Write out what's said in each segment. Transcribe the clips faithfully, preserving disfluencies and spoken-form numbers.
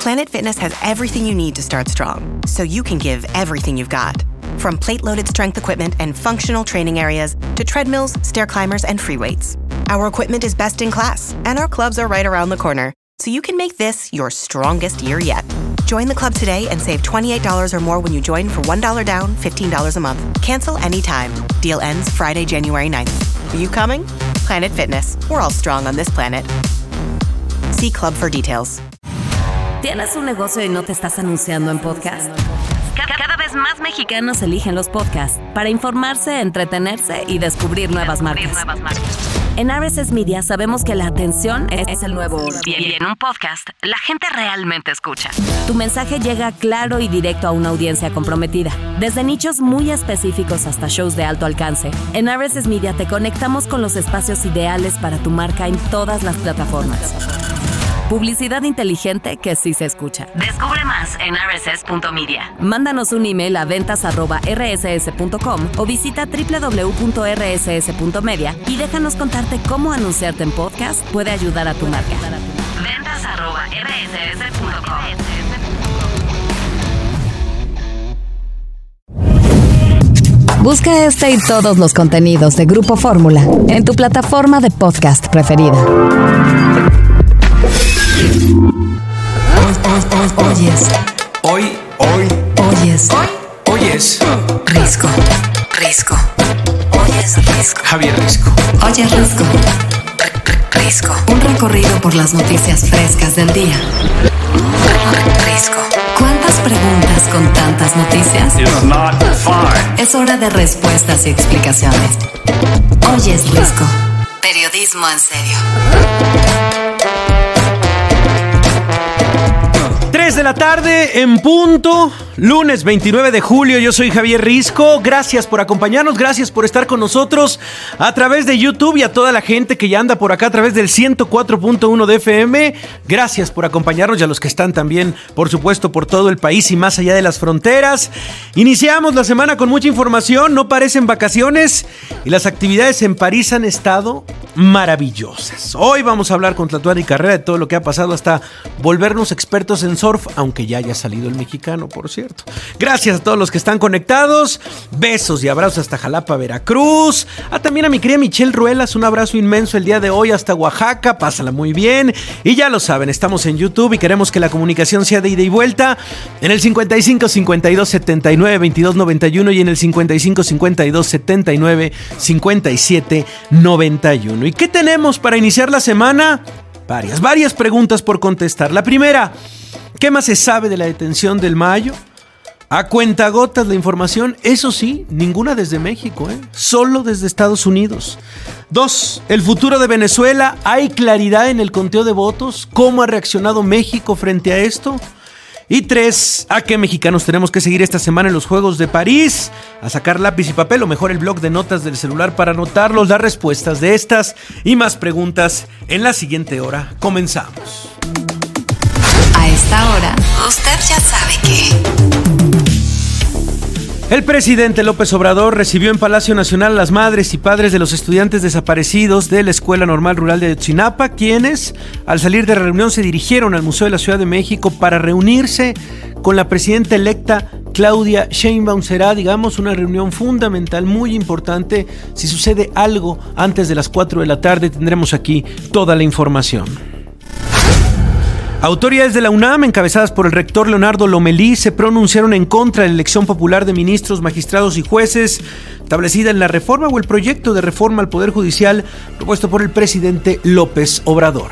Planet Fitness has everything you need to start strong, so you can give everything you've got. From plate-loaded strength equipment and functional training areas to treadmills, stair climbers, and free weights. Our equipment is best in class, and our clubs are right around the corner, so you can make this your strongest year yet. Join the club today and save twenty-eight dollars or more when you join for one dollar down, fifteen dollars a month. Cancel anytime. Deal ends Friday, January ninth. Are you coming? Planet Fitness. We're all strong on this planet. See club for details. ¿Tienes un negocio y no te estás anunciando en podcast? Cada vez más mexicanos eligen los podcasts para informarse, entretenerse y descubrir nuevas marcas. En R S S Media sabemos que la atención es el nuevo oro. Y en un podcast, la gente realmente escucha. Tu mensaje llega claro y directo a una audiencia comprometida. Desde nichos muy específicos hasta shows de alto alcance, en R S S Media te conectamos con los espacios ideales para tu marca en todas las plataformas. Publicidad inteligente que sí se escucha. Descubre más en r s s punto media. Mándanos un email a ventas arroba r s s punto com o visita w w w punto r s s punto media y déjanos contarte cómo anunciarte en podcast puede ayudar a tu marca. ventas arroba r s s punto com. Busca este y todos los contenidos de Grupo Fórmula en tu plataforma de podcast preferida. Oyes. Hoy, hoy. Oyes. Hoy. Oyes. Risco. Risco. Oyes Risco. Javier Risco. Oyes Risco. Risco. Un recorrido por las noticias frescas del día. Risco. ¿Cuántas preguntas con tantas noticias? It's not fine. Es hora de respuestas y explicaciones. Oyes Risco. Periodismo en serio. tres de la tarde en punto, lunes veintinueve de julio. Yo soy Javier Risco. Gracias por acompañarnos, gracias por estar con nosotros a través de YouTube y a toda la gente que ya anda por acá a través del ciento cuatro punto uno de F M. Gracias por acompañarnos y a los que están también, por supuesto, por todo el país y más allá de las fronteras. Iniciamos la semana con mucha información, no parecen vacaciones y las actividades en París han estado maravillosas. Hoy vamos a hablar con Tlatuani Carrera de todo lo que ha pasado hasta volvernos expertos en surf, aunque ya haya salido el mexicano, por cierto. Gracias a todos los que están conectados. Besos y abrazos hasta Jalapa, Veracruz. Ah, también a mi querida Michelle Ruelas, un abrazo inmenso el día de hoy hasta Oaxaca. Pásala muy bien. Y ya lo saben, estamos en YouTube y queremos que la comunicación sea de ida y vuelta en el cincuenta y cinco cincuenta y dos setenta y nueve veintidós noventa y uno y en el cincuenta y cinco cincuenta y dos setenta y nueve cincuenta y siete noventa y uno. ¿Y qué tenemos para iniciar la semana? Varias, varias preguntas por contestar. La primera, ¿qué más se sabe de la detención del Mayo? A cuentagotas la información, eso sí, ninguna desde México, ¿eh? Solo desde Estados Unidos. Dos, el futuro de Venezuela, ¿hay claridad en el conteo de votos? ¿Cómo ha reaccionado México frente a esto? Y tres, ¿a qué mexicanos tenemos que seguir esta semana en los Juegos de París? A sacar lápiz y papel o mejor el blog de notas del celular para anotarlos. Las respuestas de estas y más preguntas en la siguiente hora. Comenzamos. A esta hora, usted ya sabe que... El presidente López Obrador recibió en Palacio Nacional a las madres y padres de los estudiantes desaparecidos de la Escuela Normal Rural de Ayotzinapa, quienes, al salir de la reunión, se dirigieron al Museo de la Ciudad de México para reunirse con la presidenta electa Claudia Sheinbaum. Será, digamos, una reunión fundamental, muy importante. Si sucede algo antes de las cuatro de la tarde, tendremos aquí toda la información. Autoridades de la UNAM, encabezadas por el rector Leonardo Lomelí, se pronunciaron en contra de la elección popular de ministros, magistrados y jueces establecida en la reforma o el proyecto de reforma al Poder Judicial propuesto por el presidente López Obrador.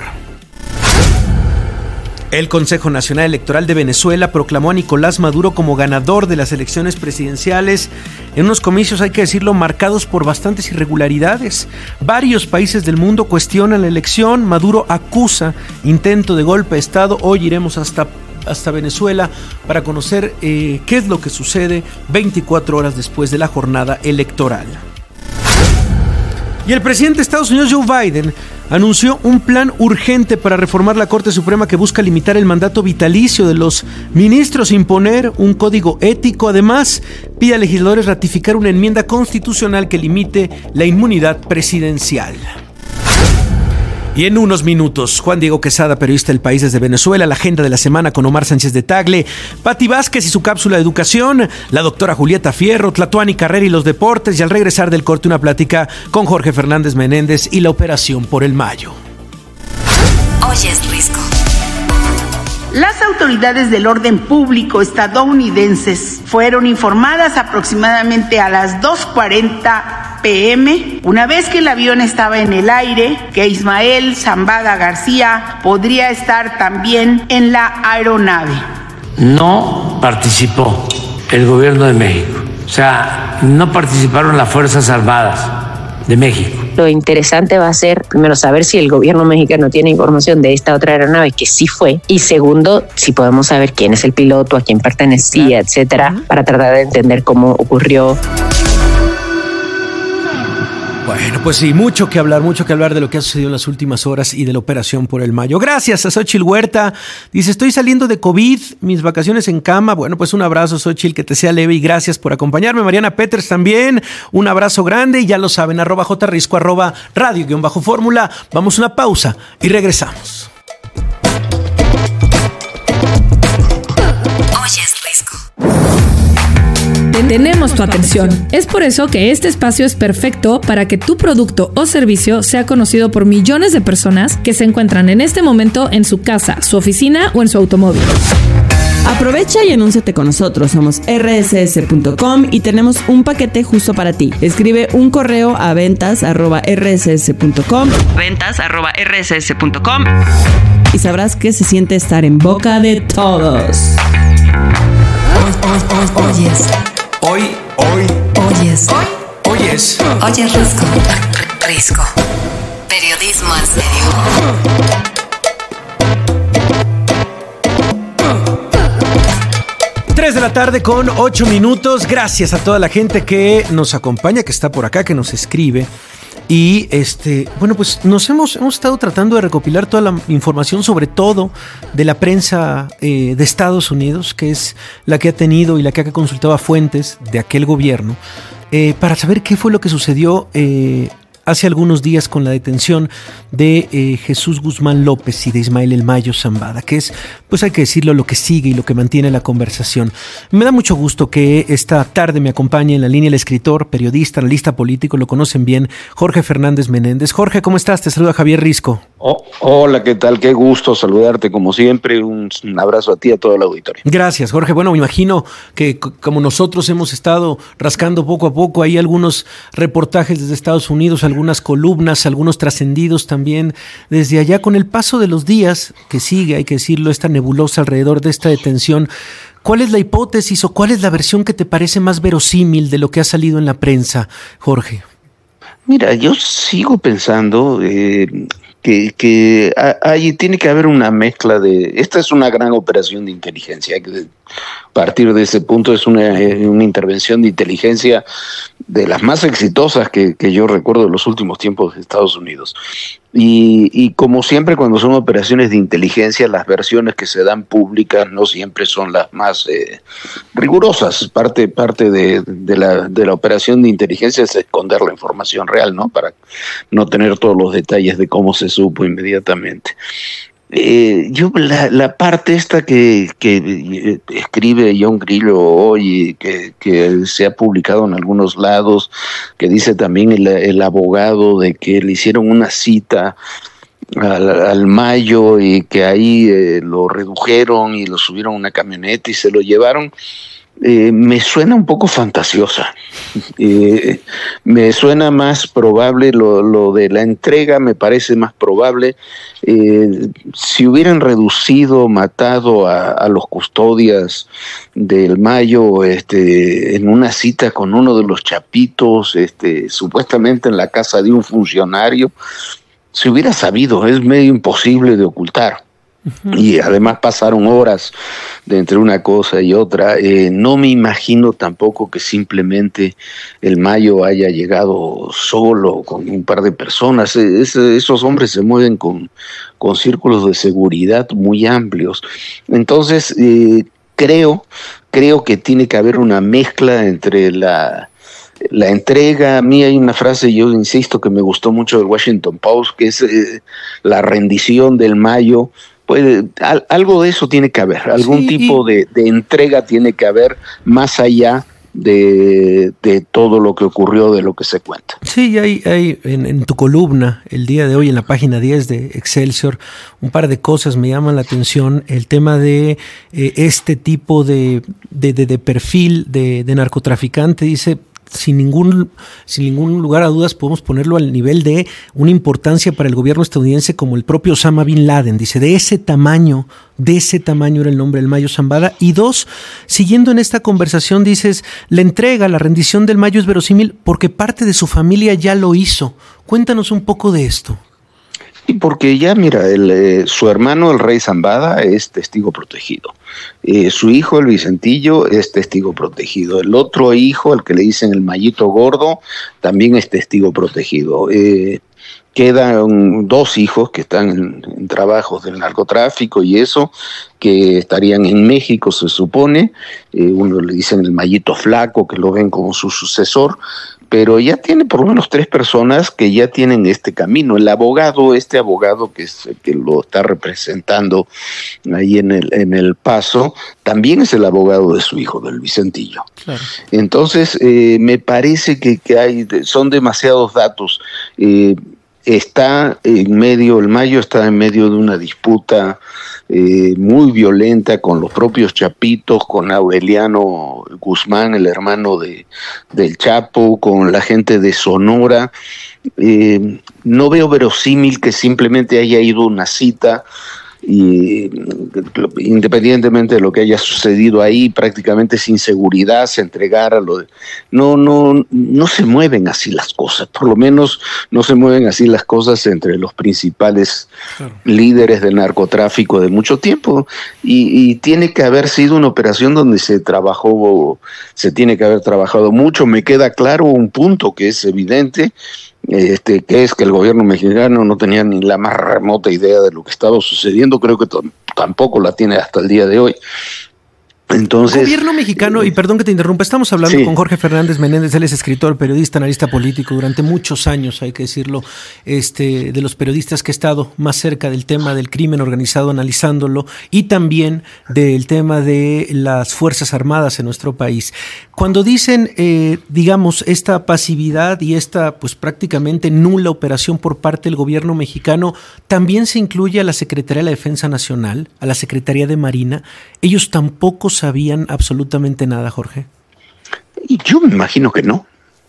El Consejo Nacional Electoral de Venezuela proclamó a Nicolás Maduro como ganador de las elecciones presidenciales en unos comicios, hay que decirlo, marcados por bastantes irregularidades. Varios países del mundo cuestionan la elección. Maduro acusa intento de golpe de Estado. Hoy iremos hasta, hasta Venezuela para conocer eh, qué es lo que sucede veinticuatro horas después de la jornada electoral. Y el presidente de Estados Unidos, Joe Biden, anunció un plan urgente para reformar la Corte Suprema que busca limitar el mandato vitalicio de los ministros, imponer un código ético. Además, pide a legisladores ratificar una enmienda constitucional que limite la inmunidad presidencial. Y en unos minutos, Juan Diego Quesada, periodista del País desde Venezuela, la agenda de la semana con Omar Sánchez de Tagle, Pati Vázquez y su cápsula de educación, la doctora Julieta Fierro, Tlatuani Carrera y los deportes, y al regresar del corte una plática con Jorge Fernández Menéndez y la operación por el Mayo. Oyes Risco. Las autoridades del orden público estadounidenses fueron informadas aproximadamente a las dos cuarenta pm, una vez que el avión estaba en el aire, que Ismael Zambada García podría estar también en la aeronave. No participó el gobierno de México, o sea, no participaron las Fuerzas Armadas de México. Lo interesante va a ser, primero, saber si el gobierno mexicano tiene información de esta otra aeronave, que sí fue, y segundo, si podemos saber quién es el piloto, a quién pertenecía, etcétera, para tratar de entender cómo ocurrió. Bueno, pues sí, mucho que hablar, mucho que hablar de lo que ha sucedido en las últimas horas y de la operación por el Mayo. Gracias a Xochitl Huerta. Dice, estoy saliendo de COVID, mis vacaciones en cama. Bueno, pues un abrazo, Xochitl, que te sea leve y gracias por acompañarme. Mariana Peters también, un abrazo grande y ya lo saben, arroba jrisco, arroba radio guión bajo fórmula. Vamos a una pausa y regresamos. Oyes Risco. Tenemos tu atención. Es por eso que este espacio es perfecto para que tu producto o servicio sea conocido por millones de personas que se encuentran en este momento en su casa, su oficina o en su automóvil. Aprovecha y anúnciate con nosotros. Somos erre ese ese punto com y tenemos un paquete justo para ti. Escribe un correo a ventas arroba erre ese ese punto com ventas arroba erre ese ese punto com y sabrás que se siente estar en boca de todos. Oyes. Hoy, hoy, Oyes. hoy, oyes. Oyes Risco. Risco. Periodismo en serio. tres de la tarde con ocho minutos. Gracias a toda la gente que nos acompaña, que está por acá, que nos escribe. Y este, bueno, pues nos hemos, hemos estado tratando de recopilar toda la información, sobre todo de la prensa eh, de Estados Unidos, que es la que ha tenido y la que ha consultado a fuentes de aquel gobierno, eh, para saber qué fue lo que sucedió eh, hace algunos días con la detención de eh, Jesús Guzmán López y de Ismael El Mayo Zambada, que es, pues hay que decirlo, lo que sigue y lo que mantiene la conversación. Me da mucho gusto que esta tarde me acompañe en la línea el escritor, periodista, analista político, lo conocen bien, Jorge Fernández Menéndez. Jorge, ¿cómo estás? Te saluda Javier Risco. Oh, hola, ¿qué tal? Qué gusto saludarte como siempre. Un, un abrazo a ti y a todo el auditorio. Gracias, Jorge. Bueno, me imagino que c- como nosotros hemos estado rascando poco a poco, hay algunos reportajes desde Estados Unidos, algunas columnas, algunos trascendidos también desde allá. Con el paso de los días que sigue, hay que decirlo, esta nebulosa alrededor de esta detención, ¿cuál es la hipótesis o cuál es la versión que te parece más verosímil de lo que ha salido en la prensa, Jorge? Mira, yo sigo pensando eh, que, que hay, tiene que haber una mezcla de... Esta es una gran operación de inteligencia, que a partir de ese punto es una, una intervención de inteligencia de las más exitosas que, que yo recuerdo de los últimos tiempos de Estados Unidos. Y, y como siempre, cuando son operaciones de inteligencia, las versiones que se dan públicas no siempre son las más eh, rigurosas. Parte, parte de, de, la, de la operación de inteligencia es esconder la información real, ¿no? Para no tener todos los detalles de cómo se supo inmediatamente. Eh, yo la, la parte esta que, que escribe John Grillo hoy, que, que se ha publicado en algunos lados, que dice también el, el abogado de que le hicieron una cita al, al Mayo y que ahí eh, lo redujeron y lo subieron a una camioneta y se lo llevaron. Eh, me suena un poco fantasiosa. Eh, me suena más probable lo, lo de la entrega, me parece más probable. Eh, si hubieran reducido, matado a, a los custodias del Mayo este, en una cita con uno de los chapitos, este, supuestamente en la casa de un funcionario, se hubiera sabido, es medio imposible de ocultar. Y además pasaron horas de entre una cosa y otra. Eh, no me imagino tampoco que simplemente el Mayo haya llegado solo con un par de personas. Es, esos hombres se mueven con, con círculos de seguridad muy amplios. Entonces, eh, creo, creo que tiene que haber una mezcla entre la... la entrega. A mí hay una frase, yo insisto, que me gustó mucho del Washington Post, que es eh, la rendición del Mayo. Pues al, algo de eso tiene que haber, algún sí, tipo de, de entrega tiene que haber más allá de, de todo lo que ocurrió, de lo que se cuenta. Sí, hay, hay en, en tu columna el día de hoy, en la página diez de Excelsior, un par de cosas me llaman la atención. El tema de eh, este tipo de, de, de, de perfil de, de narcotraficante, dice... Sin ningún, sin ningún lugar a dudas podemos ponerlo al nivel de una importancia para el gobierno estadounidense como el propio Osama Bin Laden. Dice, de ese tamaño, de ese tamaño era el nombre del Mayo Zambada. Y dos, siguiendo en esta conversación, dices, la entrega, la rendición del Mayo es verosímil porque parte de su familia ya lo hizo. Cuéntanos un poco de esto. Y porque ya, mira, el, eh, su hermano, el rey Zambada, es testigo protegido. Eh, su hijo, el Vicentillo, es testigo protegido. El otro hijo, el que le dicen el Mayito Gordo, también es testigo protegido. Eh, quedan dos hijos que están en, en trabajos del narcotráfico y eso, que estarían en México, se supone. Eh, uno le dicen el Mayito Flaco, que lo ven como su sucesor. Pero ya tiene por lo menos tres personas que ya tienen este camino. El abogado, este abogado que, es, que lo está representando ahí en el, en el Paso, también es el abogado de su hijo, del Vicentillo. Claro. Entonces, eh, me parece que, que hay, son demasiados datos. Eh, está en medio, el Mayo está en medio de una disputa eh, muy violenta con los propios Chapitos, con Aureliano Guzmán, el hermano de del Chapo, con la gente de Sonora. Eh, no veo verosímil que simplemente haya ido a una cita y independientemente de lo que haya sucedido ahí, prácticamente sin seguridad se entregara lo de... no no no se mueven así las cosas, por lo menos no se mueven así las cosas entre los principales claro. líderes del narcotráfico de mucho tiempo, y, y tiene que haber sido una operación donde se trabajó, se tiene que haber trabajado mucho. Me queda claro un punto que es evidente, Este, que es que el gobierno mexicano no tenía ni la más remota idea de lo que estaba sucediendo. Creo que t- tampoco la tiene hasta el día de hoy. Entonces, el gobierno mexicano, y perdón que te interrumpa, estamos hablando sí. con Jorge Fernández Menéndez. Él es escritor, periodista, analista político durante muchos años, hay que decirlo, este, de los periodistas que ha estado más cerca del tema del crimen organizado analizándolo, y también del tema de las Fuerzas Armadas en nuestro país. Cuando dicen, eh, digamos, esta pasividad y esta pues prácticamente nula operación por parte del gobierno mexicano, también se incluye a la Secretaría de la Defensa Nacional, a la Secretaría de Marina. Ellos tampoco sabían absolutamente nada, Jorge. Yo me imagino que no.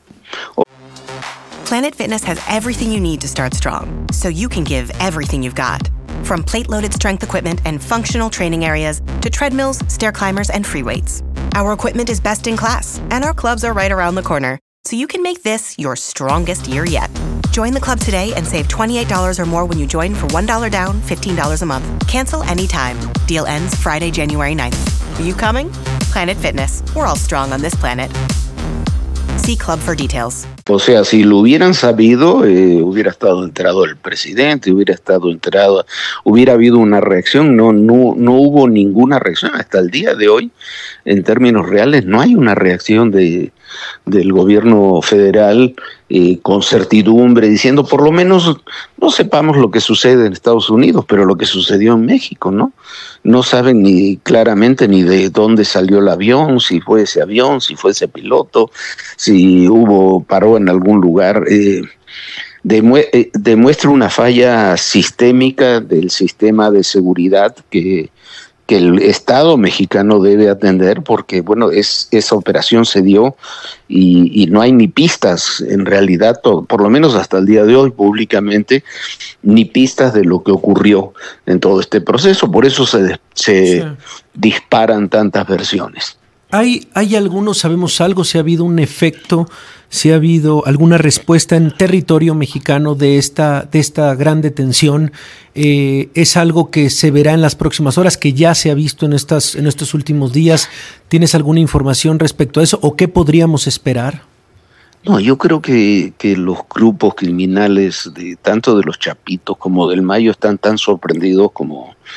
Planet Fitness has everything you need to start strong, so you can give everything you've got. From plate-loaded strength equipment and functional training areas to treadmills, stair climbers, and free weights. Our equipment is best in class, and our clubs are right around the corner, so you can make this your strongest year yet. Join the club today and save twenty-eight dollars or more when you join for one dollar down, fifteen dollars a month. Cancel anytime. Deal ends Friday, January ninth. Are you coming? Planet Fitness. We're all strong on this planet. See club for details. O sea, si lo hubieran sabido, eh, hubiera estado enterado el presidente, hubiera estado enterado, hubiera habido una reacción. No, no, no hubo ninguna reacción hasta el día de hoy. En términos reales, no hay una reacción de del gobierno federal eh, con certidumbre, diciendo por lo menos no sepamos lo que sucede en Estados Unidos, pero lo que sucedió en México, ¿no? No saben ni claramente ni de dónde salió el avión, si fue ese avión, si fue ese piloto, si hubo, paró en algún lugar. Eh, demue- eh, demuestra una falla sistémica del sistema de seguridad que que el Estado mexicano debe atender, porque bueno, es esa operación se dio y, y no hay ni pistas, en realidad, todo, por lo menos hasta el día de hoy públicamente, ni pistas de lo que ocurrió en todo este proceso. Por eso se, se sí. disparan tantas versiones. ¿Hay, hay algunos, sabemos algo, si ha habido un efecto, si ha habido alguna respuesta en territorio mexicano de esta, de esta gran detención? Eh, ¿Es algo que se verá en las próximas horas, que ya se ha visto en, estas, en estos últimos días? ¿Tienes alguna información respecto a eso o qué podríamos esperar? No, yo creo que, que los grupos criminales, de tanto de los Chapitos como del Mayo, están tan sorprendidos como...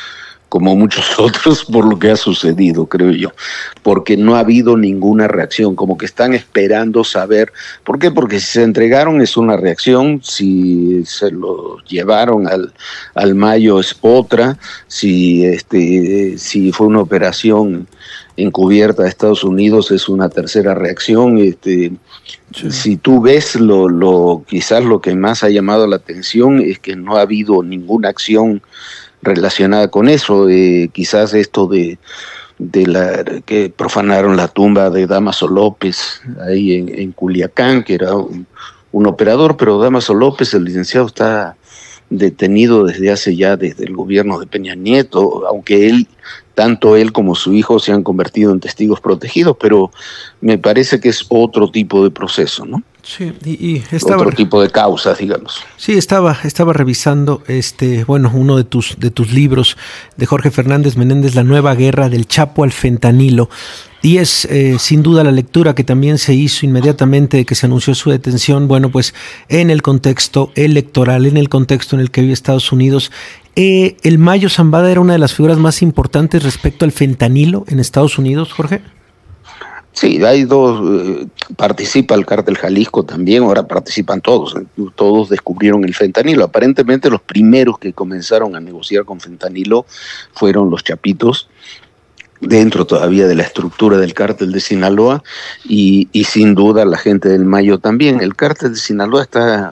como muchos otros, por lo que ha sucedido, creo yo, porque no ha habido ninguna reacción, como que están esperando saber. ¿Por qué? Porque si se entregaron es una reacción, si se lo llevaron al, al Mayo es otra, si, este, si fue una operación encubierta de Estados Unidos es una tercera reacción. Este, sí. Si tú ves lo, lo, quizás lo que más ha llamado la atención es que no ha habido ninguna acción relacionada con eso, eh, quizás esto de, de la que profanaron la tumba de Dámaso López ahí en, en Culiacán, que era un, un operador, pero Dámaso López, el licenciado, está detenido desde hace ya, desde el gobierno de Peña Nieto, aunque él, tanto él como su hijo se han convertido en testigos protegidos, pero me parece que es otro tipo de proceso, ¿no? Sí, y, y estaba, otro tipo de causas, digamos. Sí, estaba, estaba revisando este, bueno, uno de tus, de tus libros de Jorge Fernández Menéndez, La nueva guerra del Chapo al fentanilo. Y es eh, sin duda la lectura que también se hizo inmediatamente de que se anunció su detención, bueno, pues en el contexto electoral, en el contexto en el que vive Estados Unidos. Eh, ¿El Mayo Zambada era una de las figuras más importantes respecto al fentanilo en Estados Unidos, Jorge? Sí, hay dos, eh, participa el Cártel Jalisco también, ahora participan todos, todos descubrieron el fentanilo. Aparentemente los primeros que comenzaron a negociar con fentanilo fueron los Chapitos, dentro todavía de la estructura del Cártel de Sinaloa, y, y sin duda la gente del Mayo también. El Cártel de Sinaloa está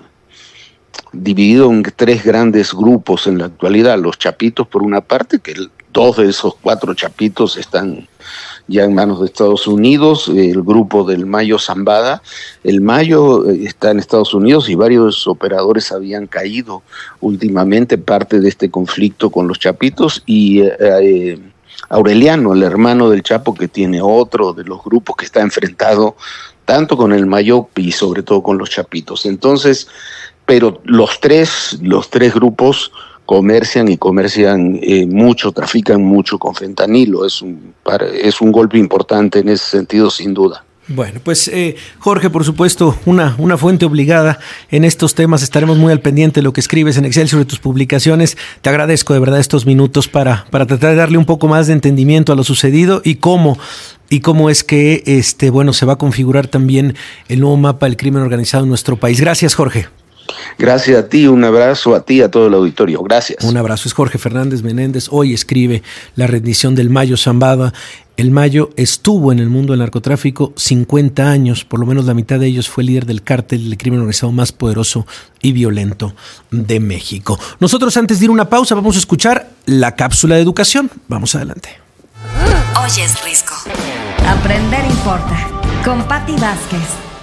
dividido en tres grandes grupos en la actualidad. Los Chapitos, por una parte, que el, dos de esos cuatro Chapitos están ya en manos de Estados Unidos, el grupo del Mayo Zambada. El Mayo está en Estados Unidos y varios operadores habían caído últimamente, parte de este conflicto con los Chapitos, y eh, Aureliano, el hermano del Chapo, que tiene otro de los grupos que está enfrentado tanto con el Mayo y sobre todo con los Chapitos. Entonces, pero los tres, los tres grupos comercian y comercian eh, mucho, trafican mucho con fentanilo. Es un, es un golpe importante en ese sentido, sin duda. Bueno, pues eh, Jorge, por supuesto, una, una fuente obligada en estos temas. Estaremos muy al pendiente de lo que escribes en Excelsior, de tus publicaciones. Te agradezco de verdad estos minutos para, para tratar de darle un poco más de entendimiento a lo sucedido y cómo y cómo es que este bueno se va a configurar también el nuevo mapa del crimen organizado en nuestro país. Gracias, Jorge. Gracias a ti, un abrazo a ti y a todo el auditorio. Gracias. Un abrazo. Es Jorge Fernández Menéndez. Hoy escribe La rendición del Mayo Zambada. El Mayo estuvo en el mundo del narcotráfico cincuenta años, por lo menos la mitad de ellos fue líder del cártel del crimen organizado más poderoso y violento de México. Nosotros, antes de ir a una pausa, vamos a escuchar la cápsula de educación. Vamos adelante. Oyes Risco. Aprender importa. Con Patti Vázquez.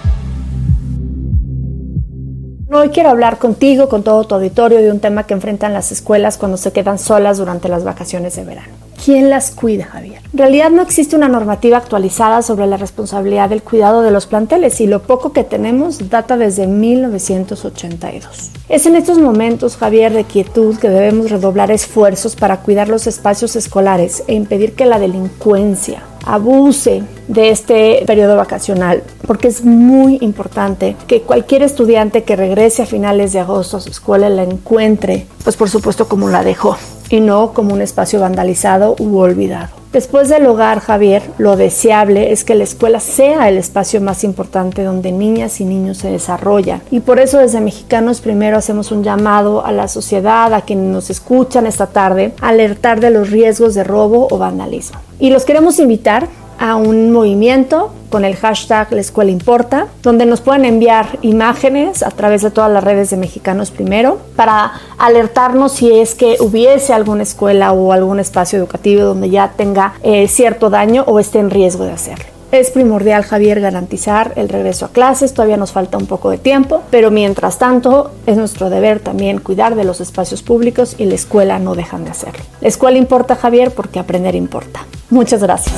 Hoy quiero hablar contigo, con todo tu auditorio, de un tema que enfrentan las escuelas cuando se quedan solas durante las vacaciones de verano. ¿Quién las cuida, Javier? En realidad no existe una normativa actualizada sobre la responsabilidad del cuidado de los planteles y lo poco que tenemos data desde mil novecientos ochenta y dos. Es en estos momentos, Javier, de quietud que debemos redoblar esfuerzos para cuidar los espacios escolares e impedir que la delincuencia abuse de este periodo vacacional, porque es muy importante que cualquier estudiante que regrese a finales de agosto a su escuela la encuentre, pues por supuesto como la dejó, y no como un espacio vandalizado u olvidado. Después del hogar, Javier, lo deseable es que la escuela sea el espacio más importante donde niñas y niños se desarrollan. Y por eso desde Mexicanos Primero hacemos un llamado a la sociedad, a quienes nos escuchan esta tarde, a alertar de los riesgos de robo o vandalismo. Y los queremos invitar a un movimiento con el hashtag La Escuela Importa, donde nos pueden enviar imágenes a través de todas las redes de Mexicanos Primero para alertarnos si es que hubiese alguna escuela o algún espacio educativo donde ya tenga eh, cierto daño o esté en riesgo de hacerlo. Es primordial, Javier, garantizar el regreso a clases. Todavía nos falta un poco de tiempo, pero mientras tanto es nuestro deber también cuidar de los espacios públicos y la escuela no dejan de hacerlo. La escuela importa, Javier, porque aprender importa. Muchas gracias.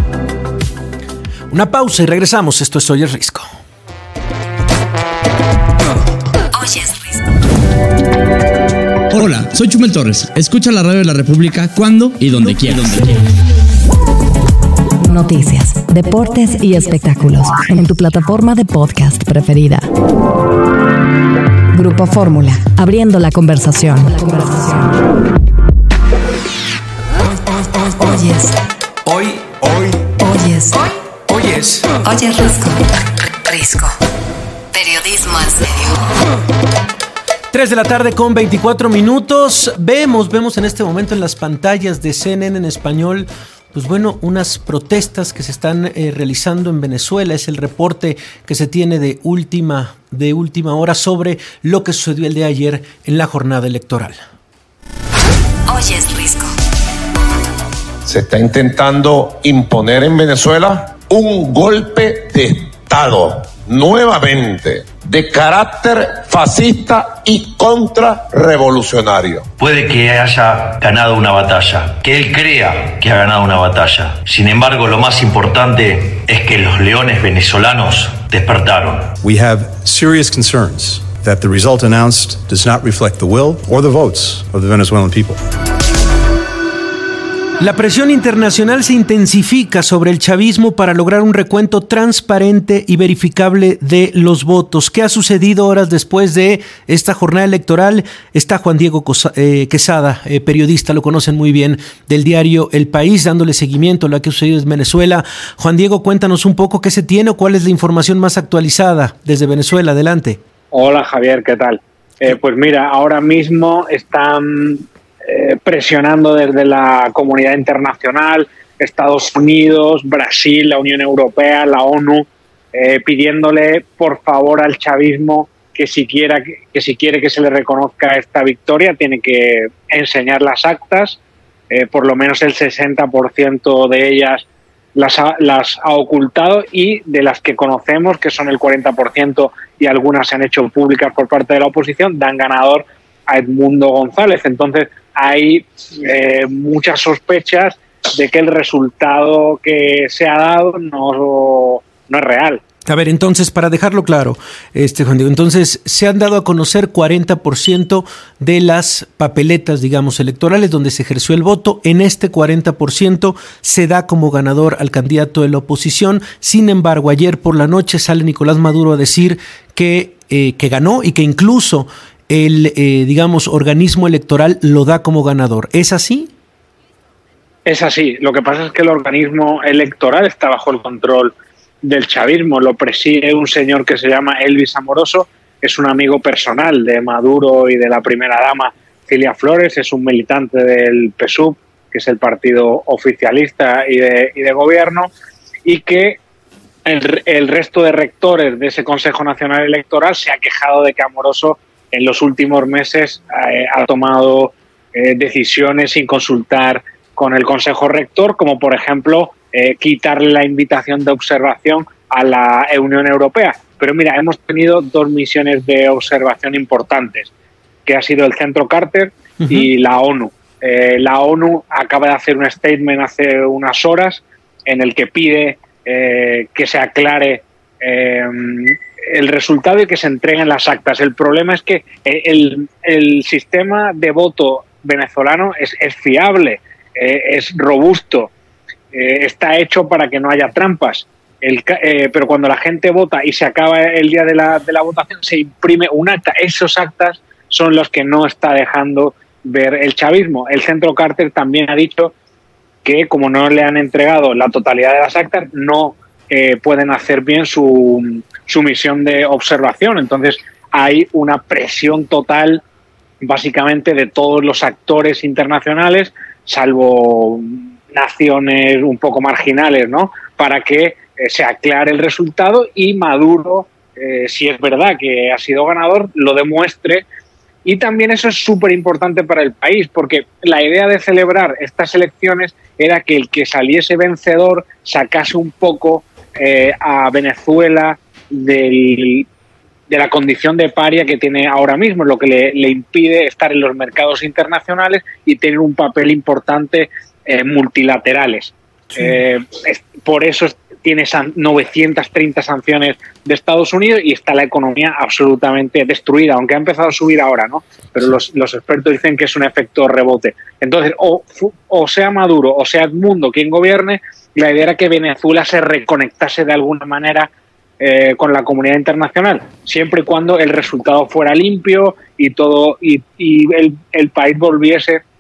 Una pausa y regresamos. Esto es Oyes Risco. Oyes Risco. Hola, soy Chumel Torres. Escucha la radio de la República cuando y donde quieras. Noticias, deportes y espectáculos en tu plataforma de podcast preferida. Grupo Fórmula, abriendo la conversación. La conversación. Oyes. Hoy, hoy, Oyes. hoy, oyes. Oyes Risco. Risco. Periodismo en serio. tres de la tarde con veinticuatro minutos. Vemos, vemos en este momento en las pantallas de C N N en español, pues bueno, unas protestas que se están eh, realizando en Venezuela. Es el reporte que se tiene de última, de última hora sobre lo que sucedió el día de ayer en la jornada electoral. Oyes Risco. Se está intentando imponer en Venezuela un golpe de Estado, nuevamente, de carácter fascista y contrarrevolucionario. Puede que haya ganado una batalla, que él crea que ha ganado una batalla. Sin embargo, lo más importante es que los leones venezolanos despertaron. We have serious concerns that the result announced does not reflect the will or the votes of the Venezuelan people. La presión internacional se intensifica sobre el chavismo para lograr un recuento transparente y verificable de los votos. ¿Qué ha sucedido horas después de esta jornada electoral? Está Juan Diego Quesada, eh, periodista, lo conocen muy bien, del diario El País, dándole seguimiento a lo que ha sucedido en Venezuela. Juan Diego, cuéntanos un poco qué se tiene o cuál es la información más actualizada desde Venezuela. Adelante. Hola Javier, ¿qué tal? Eh, pues mira, ahora mismo están Eh, presionando desde la comunidad internacional, Estados Unidos, Brasil, la Unión Europea, la ONU, eh, pidiéndole por favor al chavismo que si, quiera, que si quiere que se le reconozca esta victoria tiene que enseñar las actas, eh, por lo menos el sesenta por ciento de ellas las ha, las ha ocultado, y de las que conocemos, que son el cuarenta por ciento y algunas se han hecho públicas por parte de la oposición, dan ganador a Edmundo González. Entonces hay eh, muchas sospechas de que el resultado que se ha dado no, no es real. A ver, entonces, para dejarlo claro, este Juan Diego, entonces se han dado a conocer cuarenta por ciento de las papeletas, digamos, electorales donde se ejerció el voto. En este cuarenta por ciento se da como ganador al candidato de la oposición. Sin embargo, ayer por la noche sale Nicolás Maduro a decir que, eh, que ganó y que incluso el, eh, digamos, organismo electoral lo da como ganador. ¿Es así? Es así. Lo que pasa es que el organismo electoral está bajo el control del chavismo. Lo preside un señor que se llama Elvis Amoroso, es un amigo personal de Maduro y de la primera dama Cilia Flores, es un militante del P S U V, que es el partido oficialista y de, y de gobierno, y que el, el resto de rectores de ese Consejo Nacional Electoral se ha quejado de que Amoroso en los últimos meses eh, ha tomado eh, decisiones sin consultar con el Consejo Rector, como por ejemplo eh, quitarle la invitación de observación a la Unión Europea. Pero mira, hemos tenido dos misiones de observación importantes, que ha sido el Centro Carter uh-huh. y la ONU. Eh, la ONU acaba de hacer un statement hace unas horas en el que pide eh, que se aclare eh, el resultado y que se entreguen las actas. El problema es que el, el sistema de voto venezolano es, es fiable, eh, es robusto, eh, está hecho para que no haya trampas. El, eh, pero cuando la gente vota y se acaba el día de la, de la votación, se imprime un acta. Esos actas son los que no está dejando ver el chavismo. El Centro Carter también ha dicho que como no le han entregado la totalidad de las actas, no eh, pueden hacer bien su, su misión de observación. Entonces hay una presión total básicamente de todos los actores internacionales, salvo naciones un poco marginales, ¿no?, para que eh, se aclare el resultado y Maduro, eh, si es verdad que ha sido ganador, lo demuestre. Y también eso es súper importante para el país, porque la idea de celebrar estas elecciones era que el que saliese vencedor sacase un poco eh, a Venezuela del, de la condición de paria que tiene ahora mismo, lo que le, le impide estar en los mercados internacionales y tener un papel importante eh, multilaterales. Sí. Eh, es, por eso es, tiene san, novecientas treinta sanciones de Estados Unidos y está la economía absolutamente destruida, aunque ha empezado a subir ahora, ¿no? Pero los, los expertos dicen que es un efecto rebote. Entonces, o, o sea Maduro o sea Edmundo quien gobierne, la idea era que Venezuela se reconectase de alguna manera eh, con la comunidad internacional, siempre y cuando el resultado fuera limpio y todo y, y el, el país volviese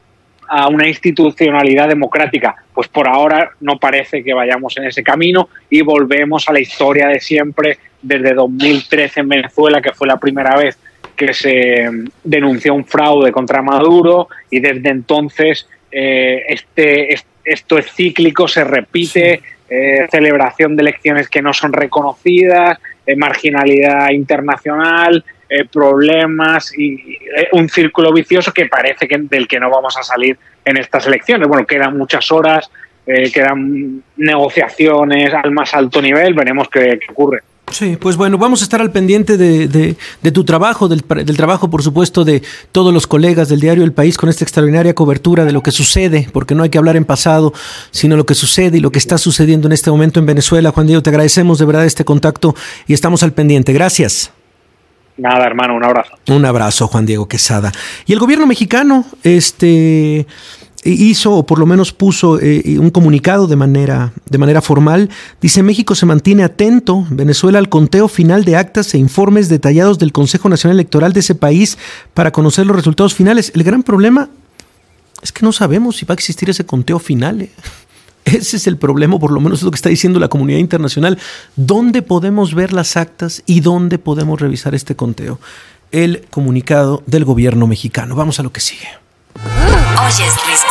a una institucionalidad democrática. Pues por ahora no parece que vayamos en ese camino y volvemos a la historia de siempre desde dos mil trece en Venezuela, que fue la primera vez que se denunció un fraude contra Maduro, y desde entonces eh, este, este, esto es cíclico, se repite, eh, celebración de elecciones que no son reconocidas, eh, marginalidad internacional, eh, problemas y eh, un círculo vicioso que parece que, del que no vamos a salir en estas elecciones. Bueno, quedan muchas horas, eh, quedan negociaciones al más alto nivel, veremos qué, qué ocurre. Sí, pues bueno, vamos a estar al pendiente de, de, de tu trabajo, del, del trabajo, por supuesto, de todos los colegas del diario El País con esta extraordinaria cobertura de lo que sucede, porque no hay que hablar en pasado, sino lo que sucede y lo que está sucediendo en este momento en Venezuela. Juan Diego, te agradecemos de verdad este contacto y estamos al pendiente. Gracias. Nada, hermano, un abrazo. Un abrazo, Juan Diego Quesada. Y el gobierno mexicano, este... hizo, o por lo menos puso eh, un comunicado de manera, de manera formal. Dice: México se mantiene atento, Venezuela, al conteo final de actas e informes detallados del Consejo Nacional Electoral de ese país para conocer los resultados finales. El gran problema es que no sabemos si va a existir ese conteo final. Eh. Ese es el problema, por lo menos es lo que está diciendo la comunidad internacional. ¿Dónde podemos ver las actas y dónde podemos revisar este conteo? El comunicado del gobierno mexicano. Vamos a lo que sigue. Oyes, Risco.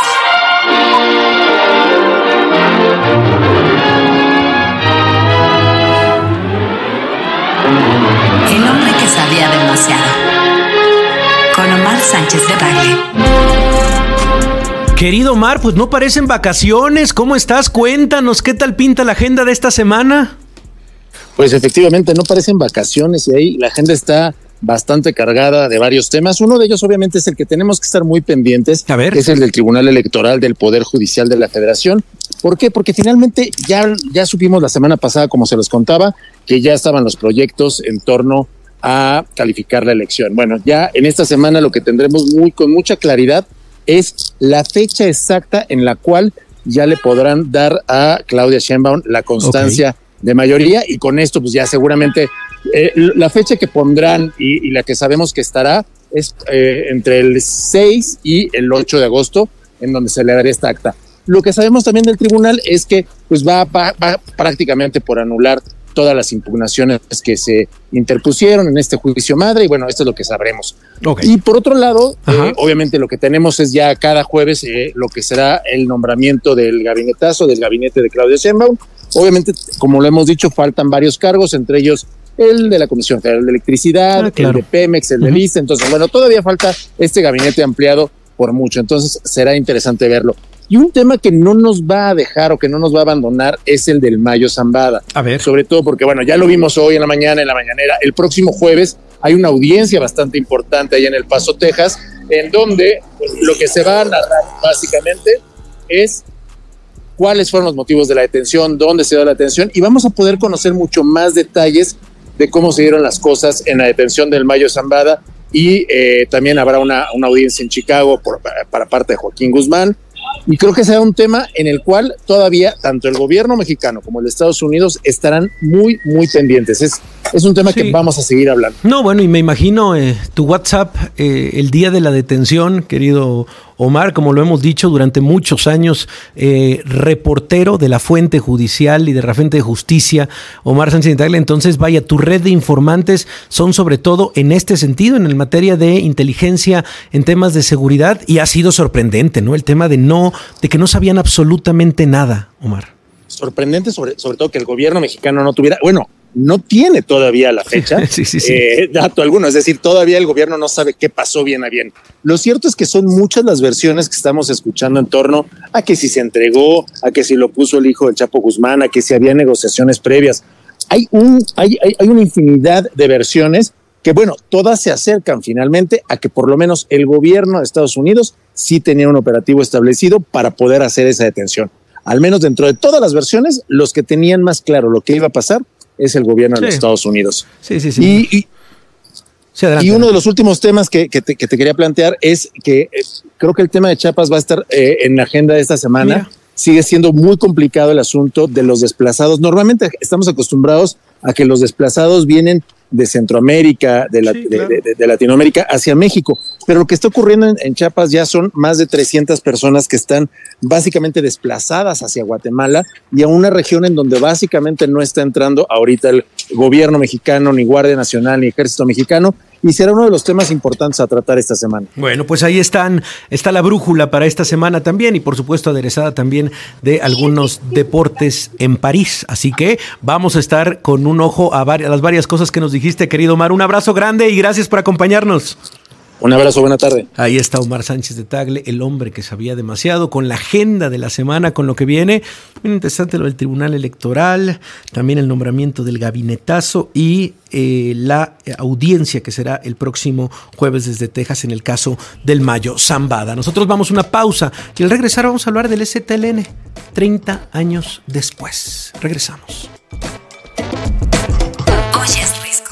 El hombre que sabía demasiado. Con Omar Sánchez de Baile. Querido Omar, pues no parecen vacaciones. ¿Cómo estás? Cuéntanos, ¿qué tal pinta la agenda de esta semana? Pues efectivamente no parecen vacaciones y ahí la agenda está bastante cargada de varios temas. Uno de ellos obviamente es el que tenemos que estar muy pendientes, a ver. Que es el del Tribunal Electoral del Poder Judicial de la Federación. ¿Por qué? Porque finalmente ya, ya supimos la semana pasada, como se los contaba, que ya estaban los proyectos en torno a calificar la elección. Bueno, ya en esta semana lo que tendremos muy con mucha claridad es la fecha exacta en la cual ya le podrán dar a Claudia Sheinbaum la constancia okay. de mayoría, y con esto pues ya seguramente eh, la fecha que pondrán y, y la que sabemos que estará es eh, entre el seis y el ocho de agosto, en donde se le dará esta acta. Lo que sabemos también del tribunal es que pues va, va, va prácticamente por anular todas las impugnaciones que se interpusieron en este juicio madre, y bueno, esto es lo que sabremos. Okay. Y por otro lado, eh, obviamente lo que tenemos es ya cada jueves eh, lo que será el nombramiento del gabinetazo, del gabinete de Claudia Sheinbaum. Obviamente, como lo hemos dicho, faltan varios cargos, entre ellos el de la Comisión Federal de Electricidad, ah, claro. el de Pemex, el uh-huh. de Lista. Entonces, bueno, todavía falta este gabinete ampliado por mucho, entonces será interesante verlo. Y un tema que no nos va a dejar o que no nos va a abandonar es el del Mayo Zambada. A ver. Sobre todo porque, bueno, ya lo vimos hoy en la mañana, en la mañanera. El próximo jueves hay una audiencia bastante importante ahí en El Paso, Texas, en donde pues, lo que se va a narrar básicamente es cuáles fueron los motivos de la detención, dónde se dio la detención, y vamos a poder conocer mucho más detalles de cómo se dieron las cosas en la detención del Mayo Zambada, y eh, también habrá una, una audiencia en Chicago por, para parte de Joaquín Guzmán. Y creo que será un tema en el cual todavía tanto el gobierno mexicano como el de Estados Unidos estarán muy, muy pendientes. Es, es un tema sí. que vamos a seguir hablando. No, bueno, y me imagino eh, tu WhatsApp eh, el día de la detención, querido Omar, como lo hemos dicho durante muchos años, eh, reportero de la fuente judicial y de la fuente de justicia, Omar Sánchez de Tagle. Entonces, vaya, tu red de informantes son sobre todo en este sentido, en el materia de inteligencia, en temas de seguridad, y ha sido sorprendente, ¿no? El tema de no, de que no sabían absolutamente nada, Omar. Sorprendente, sobre, sobre todo que el gobierno mexicano no tuviera, bueno, no tiene todavía la fecha, sí, sí, sí. Eh, dato alguno, es decir, todavía el gobierno no sabe qué pasó bien a bien. Lo cierto es que son muchas las versiones que estamos escuchando en torno a que si se entregó, a que si lo puso el hijo del Chapo Guzmán, a que si había negociaciones previas. Hay, un, hay, hay, hay una infinidad de versiones que, bueno, todas se acercan finalmente a que por lo menos el gobierno de Estados Unidos sí tenía un operativo establecido para poder hacer esa detención. Al menos dentro de todas las versiones, los que tenían más claro lo que iba a pasar es el gobierno sí. de los Estados Unidos. Sí, sí, sí. Y, y, sí, adelante, y uno de los últimos temas que, que, te, que te quería plantear es que eh, creo que el tema de Chiapas va a estar eh, en la agenda de esta semana. Mira. Sigue siendo muy complicado el asunto de los desplazados. Normalmente estamos acostumbrados a que los desplazados vienen de Centroamérica, de, la, sí, claro. de, de, de Latinoamérica hacia México. Pero lo que está ocurriendo en, en Chiapas ya son más de trescientas personas que están básicamente desplazadas hacia Guatemala y a una región en donde básicamente no está entrando ahorita el gobierno mexicano, ni Guardia Nacional, ni Ejército Mexicano, y será uno de los temas importantes a tratar esta semana. Bueno, pues ahí están, está la brújula para esta semana también, y por supuesto aderezada también de algunos deportes en París. Así que vamos a estar con un ojo a, varias, a las varias cosas que nos dijiste, querido Omar. Un abrazo grande y gracias por acompañarnos. Un abrazo, buena tarde. Ahí está Omar Sánchez de Tagle, el hombre que sabía demasiado, con la agenda de la semana, con lo que viene. Muy interesante lo del Tribunal Electoral, también el nombramiento del gabinetazo y eh, la audiencia que será el próximo jueves desde Texas en el caso del Mayo Zambada. Nosotros vamos a una pausa y al regresar vamos a hablar del S T L N, treinta años después. Regresamos. Oye, es Risco.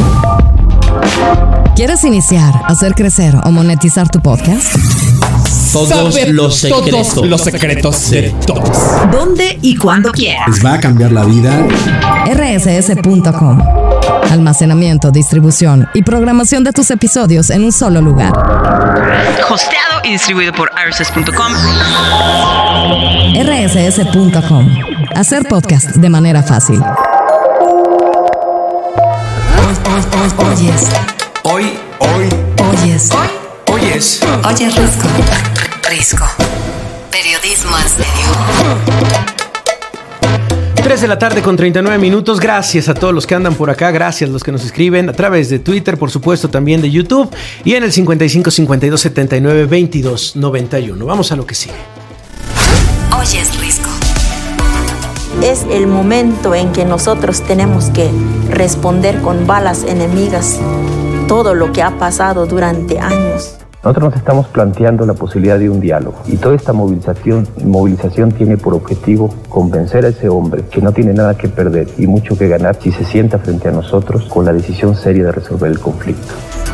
¿Quieres iniciar, hacer crecer o monetizar tu podcast? Todos Saber los secretos. Todos los secretos de todos. ¿Dónde y cuándo quieras? Les va a cambiar la vida. R S S punto com. Almacenamiento, distribución y programación de tus episodios en un solo lugar. Hosteado y distribuido por R S S punto com. R S S punto com. Hacer podcast de manera fácil. Oyes. Hoy, hoy, Oyes. hoy, oyes. Oyes Risco. Risco. Periodismo al serio. tres de la tarde con treinta y nueve minutos. Gracias a todos los que andan por acá. Gracias a los que nos escriben a través de Twitter, por supuesto, también de YouTube. Y en el cincuenta y cinco, cincuenta y dos, setenta y nueve, veintidós, noventa y uno. Vamos a lo que sigue. Oyes Risco. Es el momento en que nosotros tenemos que responder con balas enemigas todo lo que ha pasado durante años. Nosotros nos estamos planteando la posibilidad de un diálogo y toda esta movilización, movilización tiene por objetivo convencer a ese hombre que no tiene nada que perder y mucho que ganar si se sienta frente a nosotros con la decisión seria de resolver el conflicto.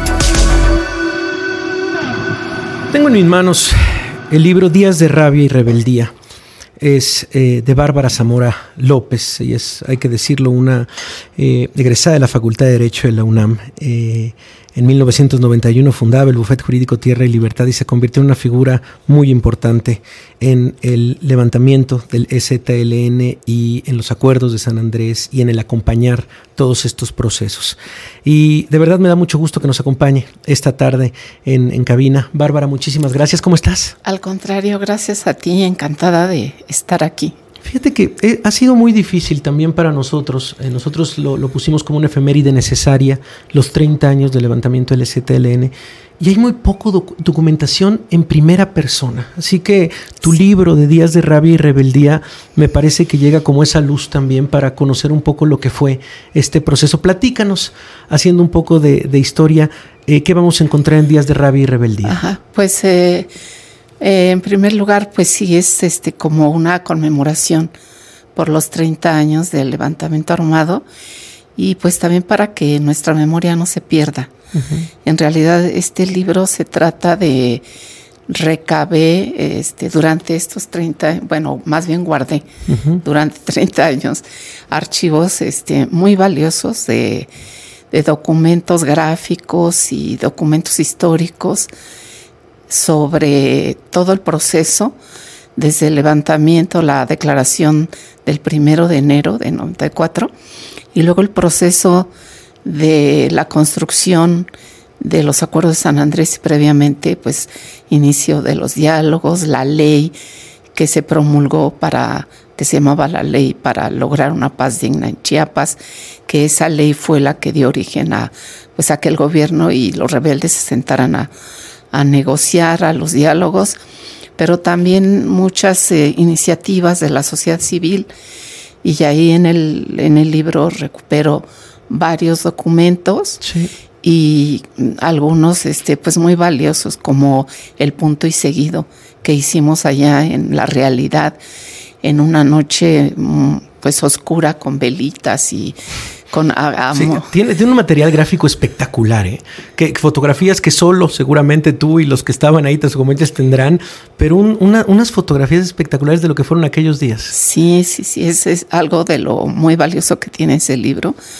Tengo en mis manos el libro Días de Rabia y Rebeldía. Es eh, de Bárbara Zamora López. Ella es, hay que decirlo, una eh, egresada de la Facultad de Derecho de la UNAM. Eh, en mil novecientos noventa y uno fundaba el Bufete Jurídico Tierra y Libertad y se convirtió en una figura muy importante en el levantamiento del S T L N y en los acuerdos de San Andrés y en el acompañar todos estos procesos. Y de verdad me da mucho gusto que nos acompañe esta tarde en, en cabina. Bárbara, muchísimas gracias. ¿Cómo estás? Al contrario, gracias a ti. Encantada de estar aquí. Fíjate que eh, ha sido muy difícil también para nosotros. Eh, nosotros lo, lo pusimos como una efeméride necesaria, los treinta años del levantamiento del S T L N, y hay muy poco doc- documentación en primera persona. Así que tu libro de Días de Rabia y Rebeldía me parece que llega como esa luz también para conocer un poco lo que fue este proceso. Platícanos, haciendo un poco de, de historia, eh, ¿qué vamos a encontrar en Días de Rabia y Rebeldía? Ajá, pues... Eh... Eh, en primer lugar, pues sí es este como una conmemoración por los treinta años del levantamiento armado y pues también para que nuestra memoria no se pierda. Uh-huh. En realidad este libro se trata de recabé este, durante estos treinta, bueno, más bien guardé uh-huh. durante treinta años archivos este, muy valiosos de, de documentos gráficos y documentos históricos sobre todo el proceso, desde el levantamiento, la declaración del primero de enero de noventa y cuatro, y luego el proceso de la construcción de los acuerdos de San Andrés y previamente, pues, inicio de los diálogos, la ley que se promulgó para, que se llamaba la ley para lograr una paz digna en Chiapas, que esa ley fue la que dio origen a, pues, a que el gobierno y los rebeldes se sentaran a a negociar, a los diálogos, pero también muchas eh, iniciativas de la sociedad civil, y ahí en el, en el libro recupero varios documentos sí. y algunos este, pues muy valiosos, como el punto y seguido que hicimos allá en La Realidad, en una noche pues oscura con velitas y con a, sí, tiene, tiene un material gráfico espectacular, ¿eh? Que, fotografías que solo seguramente tú y los que estaban ahí, tus comentas, tendrán, pero un, una, unas fotografías espectaculares de lo que fueron aquellos días. Sí, sí, sí, es, es algo de lo muy valioso que tiene ese libro.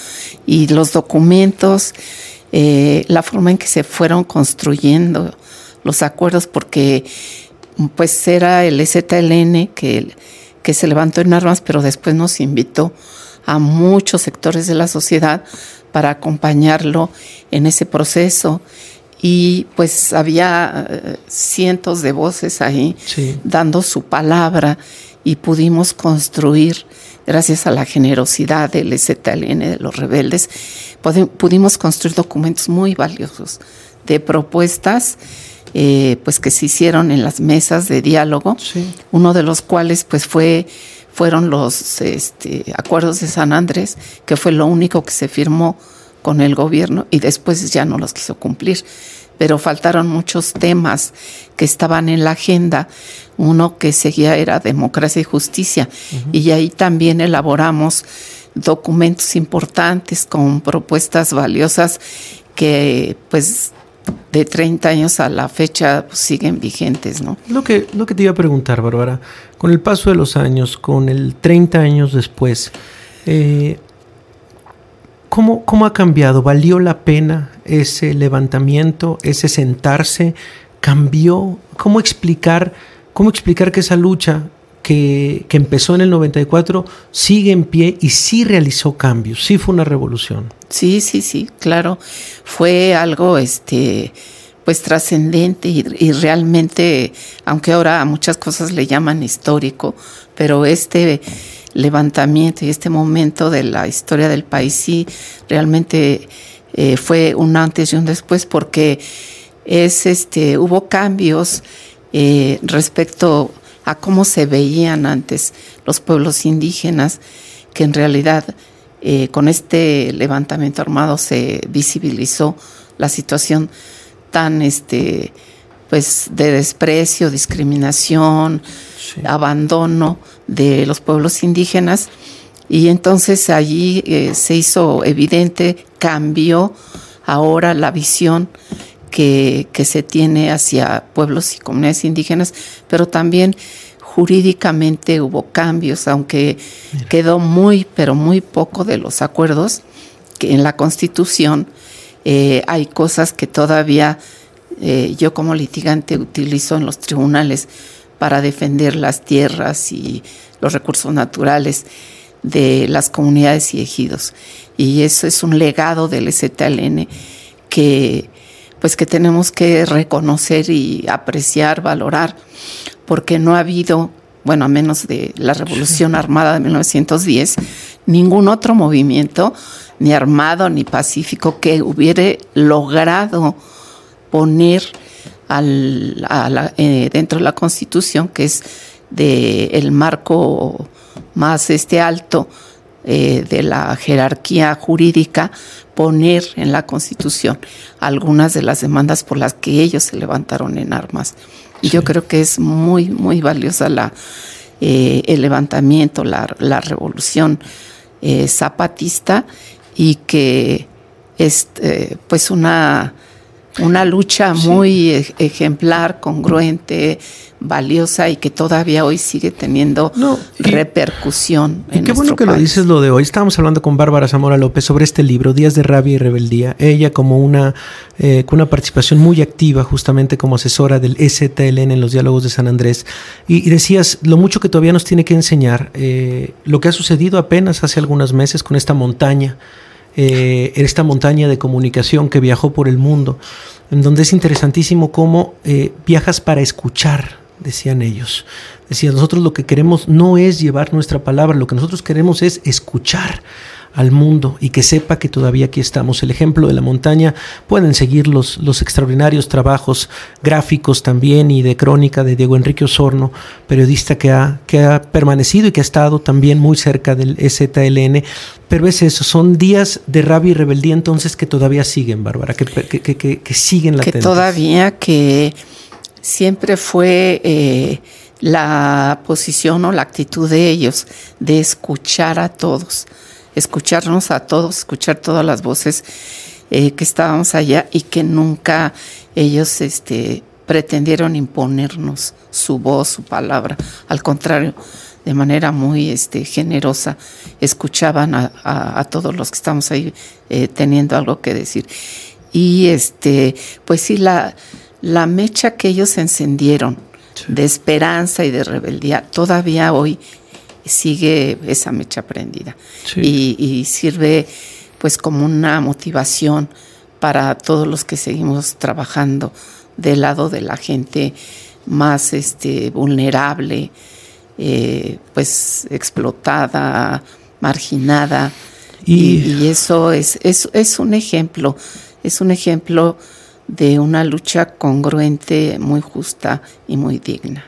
y los documentos, eh, la forma en que se fueron construyendo los acuerdos, porque pues era el E Z L N que, que se levantó en armas, pero después nos invitó a muchos sectores de la sociedad para acompañarlo en ese proceso. Y pues había uh, cientos de voces ahí sí. dando su palabra, y pudimos construir, gracias a la generosidad del E Z L N, de los rebeldes, pudi- pudimos construir documentos muy valiosos de propuestas eh, pues que se hicieron en las mesas de diálogo, sí. uno de los cuales pues fue fueron los este, acuerdos de San Andrés, que fue lo único que se firmó con el gobierno, y después ya no los quiso cumplir. Pero faltaron muchos temas que estaban en la agenda. Uno que seguía era democracia y justicia, uh-huh. y ahí también elaboramos documentos importantes con propuestas valiosas que pues de treinta años a la fecha pues, siguen vigentes, ¿no? Lo que, lo que te iba a preguntar, Bárbara, con el paso de los años, con el treinta años después, eh, ¿cómo, ¿cómo ha cambiado? ¿Valió la pena ese levantamiento, ese sentarse? ¿Cambió? ¿Cómo explicar, cómo explicar que esa lucha que, que empezó en el noventa y cuatro sigue en pie y sí realizó cambios, sí fue una revolución? Sí, sí, sí, claro. Fue algo este, pues trascendente y, y realmente, aunque ahora a muchas cosas le llaman histórico, pero este levantamiento y este momento de la historia del país sí realmente eh, fue un antes y un después, porque es este hubo cambios eh, respecto a cómo se veían antes los pueblos indígenas, que en realidad eh, con este levantamiento armado se visibilizó la situación tan este pues de desprecio, discriminación, sí. abandono de los pueblos indígenas, y entonces allí eh, se hizo evidente, cambió ahora la visión que, que se tiene hacia pueblos y comunidades indígenas, pero también jurídicamente hubo cambios, aunque Mira. quedó muy, pero muy poco de los acuerdos, que en la Constitución eh, hay cosas que todavía eh, yo como litigante utilizo en los tribunales para defender las tierras y los recursos naturales de las comunidades y ejidos. Y eso es un legado del E Z L N que pues que tenemos que reconocer y apreciar, valorar, porque no ha habido, bueno, a menos de la Revolución Armada de mil novecientos diez, ningún otro movimiento, ni armado ni pacífico, que hubiera logrado poner al, a la, eh, dentro de la Constitución, que es de el marco más este alto eh, de la jerarquía jurídica, poner en la Constitución algunas de las demandas por las que ellos se levantaron en armas. Y sí. yo creo que es muy, muy valiosa la, eh, el levantamiento, la, la revolución eh, zapatista, y que es eh, pues una, una lucha sí. muy ejemplar, congruente, valiosa, y que todavía hoy sigue teniendo no, y, repercusión y en qué bueno que país. Lo dices lo de hoy. Estábamos hablando con Bárbara Zamora López sobre este libro, Días de Rabia y Rebeldía. Ella como una eh, con una participación muy activa justamente como asesora del E Z L N en los diálogos de San Andrés. Y, y decías lo mucho que todavía nos tiene que enseñar eh, lo que ha sucedido apenas hace algunos meses con esta montaña, eh, esta montaña de comunicación que viajó por el mundo, en donde es interesantísimo cómo eh, viajas para escuchar. Decían ellos, decían, nosotros lo que queremos no es llevar nuestra palabra, lo que nosotros queremos es escuchar al mundo y que sepa que todavía aquí estamos. El ejemplo de la montaña, pueden seguir los, los extraordinarios trabajos gráficos también y de crónica de Diego Enrique Osorno, periodista que ha, que ha permanecido y que ha estado también muy cerca del E Z L N, pero es eso, son días de rabia y rebeldía entonces que todavía siguen, Bárbara, que, que, que, que, que siguen latentes. Que todavía que... Siempre fue eh, la posición o la actitud de ellos de escuchar a todos, escucharnos a todos, escuchar todas las voces eh, que estábamos allá, y que nunca ellos este, pretendieron imponernos su voz, su palabra. Al contrario, de manera muy este, generosa escuchaban a, a, a todos los que estamos ahí eh, teniendo algo que decir. Y este, pues sí, la, la mecha que ellos encendieron sí. de esperanza y de rebeldía, todavía hoy sigue esa mecha prendida. Sí. Y, y sirve pues como una motivación para todos los que seguimos trabajando del lado de la gente más este, vulnerable, eh, pues explotada, marginada. Y, y eso es, es, es un ejemplo, es un ejemplo de una lucha congruente, muy justa y muy digna.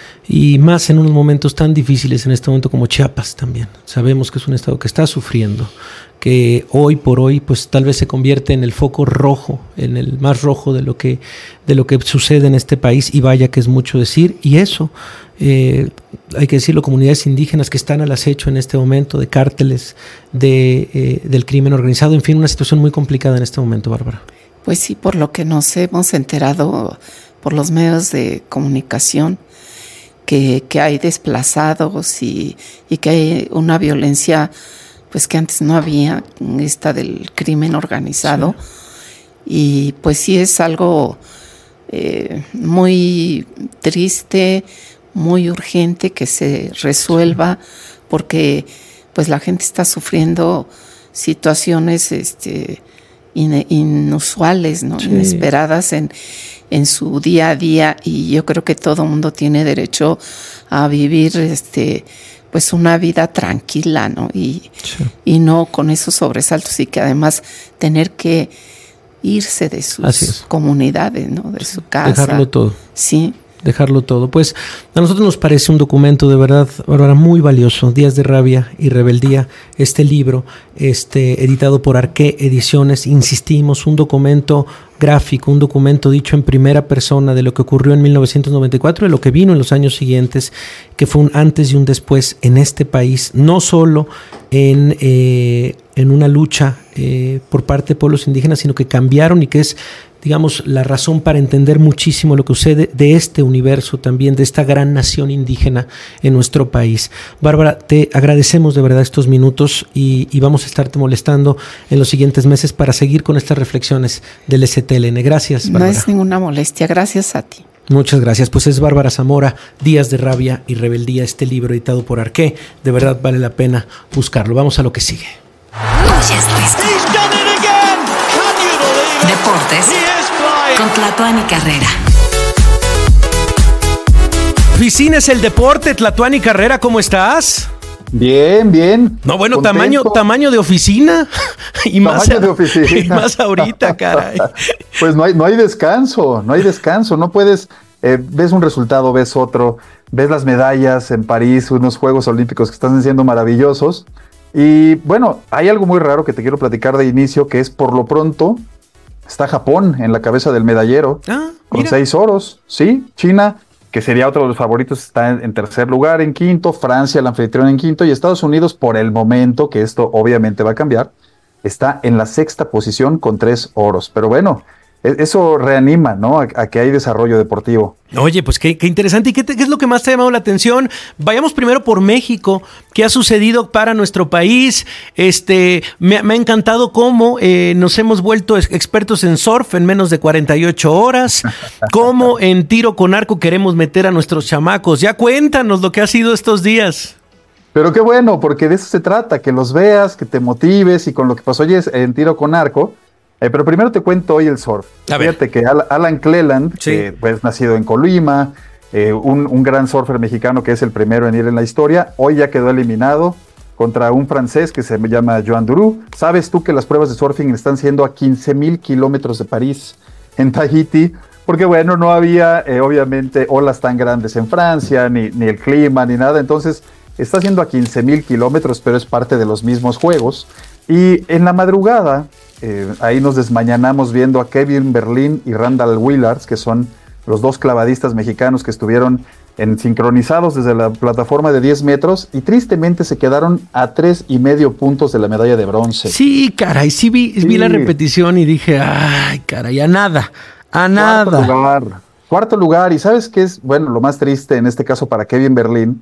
Y más en unos momentos tan difíciles en este momento como Chiapas también. Sabemos que es un estado que está sufriendo, que hoy por hoy pues tal vez se convierte en el foco rojo, en el más rojo de lo que, de lo que sucede en este país, y vaya que es mucho decir. Y eso, eh, hay que decirlo, comunidades indígenas que están al acecho en este momento de cárteles, de, eh, del crimen organizado, en fin, una situación muy complicada en este momento, Bárbara. Pues sí, por lo que nos hemos enterado por los medios de comunicación, que, que hay desplazados y, y que hay una violencia pues que antes no había, esta del crimen organizado. Sí. Y pues sí es algo eh, muy triste, muy urgente que se resuelva, porque pues la gente está sufriendo situaciones este, in, inusuales, ¿no? Sí. Inesperadas en en su día a día, y yo creo que todo mundo tiene derecho a vivir este pues una vida tranquila, ¿no? Y, sí. y no con esos sobresaltos, y que además tener que irse de sus comunidades, ¿no? De su casa. Dejarlo todo. Sí. Dejarlo todo. Pues a nosotros nos parece un documento de verdad, Bárbara, muy valioso. Días de Rabia y Rebeldía, este libro, este, editado por Arqué Ediciones, insistimos, un documento gráfico, un documento dicho en primera persona de lo que ocurrió en mil novecientos noventa y cuatro, de lo que vino en los años siguientes, que fue un antes y un después en este país, no solo en, eh, en una lucha eh, por parte de pueblos indígenas, sino que cambiaron, y que es, digamos, la razón para entender muchísimo lo que sucede de este universo también, de esta gran nación indígena en nuestro país. Bárbara, te agradecemos de verdad estos minutos, y, y vamos a estarte molestando en los siguientes meses para seguir con estas reflexiones del S T L N. Gracias, Bárbara. No es ninguna molestia, gracias a ti. Muchas gracias. Pues es Bárbara Zamora, Días de Rabia y Rebeldía, este libro editado por Arqué. De verdad vale la pena buscarlo. Vamos a lo que sigue. Deportes con Tlatuani Carrera. Oficina es el deporte. Tlatuani Carrera, ¿cómo estás? Bien, bien. No, bueno, tamaño, tamaño de oficina. Y más, tamaño de oficina. Y más ahorita, caray. Pues no hay, no hay descanso, no hay descanso. No puedes, eh, ves un resultado, ves otro, ves las medallas en París, unos Juegos Olímpicos que están siendo maravillosos. Y bueno, hay algo muy raro que te quiero platicar de inicio, que es por lo pronto está Japón en la cabeza del medallero, ah, con seis oros, sí, China, que sería otro de los favoritos, está en, en tercer lugar, en quinto, Francia, el anfitrión, en quinto, y Estados Unidos, por el momento, que esto obviamente va a cambiar, está en la sexta posición con tres oros, pero bueno, eso reanima, ¿no? A, a que hay desarrollo deportivo. Oye, pues qué, qué interesante. ¿Y qué, te, qué es lo que más te ha llamado la atención? Vayamos primero por México. ¿Qué ha sucedido para nuestro país? Este, me, me ha encantado cómo eh, nos hemos vuelto expertos en surf en menos de cuarenta y ocho horas. Cómo en tiro con arco queremos meter a nuestros chamacos. Ya cuéntanos lo que ha sido estos días. Pero qué bueno, porque de eso se trata, que los veas, que te motives, y con lo que pasó hoy en tiro con arco. Eh, pero primero te cuento hoy el surf. A Fíjate ver. que Alan Cleland, sí. que pues nacido en Colima, eh, un, un gran surfer mexicano que es el primero en ir en la historia, hoy ya quedó eliminado contra un francés que se llama Joan Duru. ¿Sabes tú que las pruebas de surfing están siendo a quince mil kilómetros de París, en Tahití? Porque bueno, no había eh, obviamente olas tan grandes en Francia, ni, ni el clima, ni nada. Entonces está siendo a quince mil kilómetros, pero es parte de los mismos juegos. Y en la madrugada, eh, ahí nos desmañanamos viendo a Kevin Berlín y Randall Willards, que son los dos clavadistas mexicanos que estuvieron en, sincronizados desde la plataforma de diez metros, y tristemente se quedaron a tres y medio puntos de la medalla de bronce. Sí, caray, sí vi, sí. vi la repetición y dije, ay, caray, a nada, a nada. Cuarto lugar, cuarto lugar, y ¿sabes qué es? Bueno, lo más triste en este caso para Kevin Berlín,